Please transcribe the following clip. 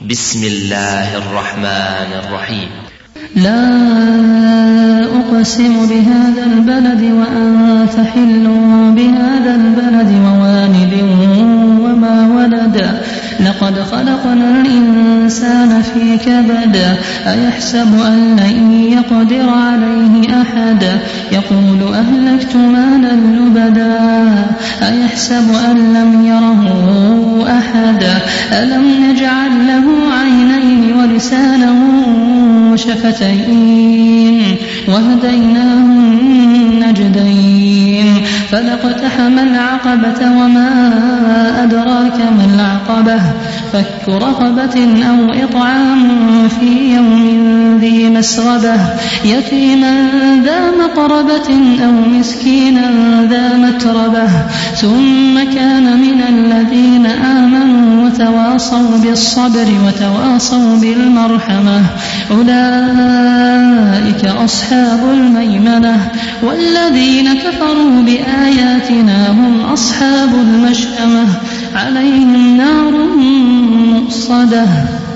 بسم الله الرحمن الرحيم. لا أقسم بهذا البلد وأنت حل بهذا البلد ووالد وما ولد لقد خلقنا الإنسان في كبد أيحسب أن لن يقدر عليه أحد يقول أهلكت مالا لبدا أيحسب أن لم يره أحد ألم نجعل له عينين ولسانا وشفتين وهديناه النجدين فلاقتحم العقبة وما أدراك ما العقبة فك رقبة أو إطعام في يوم ذي مسغبة يتيما ذا مقربة أو مسكينا ذا متربة ثم كان من الذين آمنوا وتواصوا بالصبر وتواصوا بالمرحمة أولئك أصحاب الميمنة والذين كفروا بآياتنا هم أصحاب المشأمة عليهم نار مؤصدة.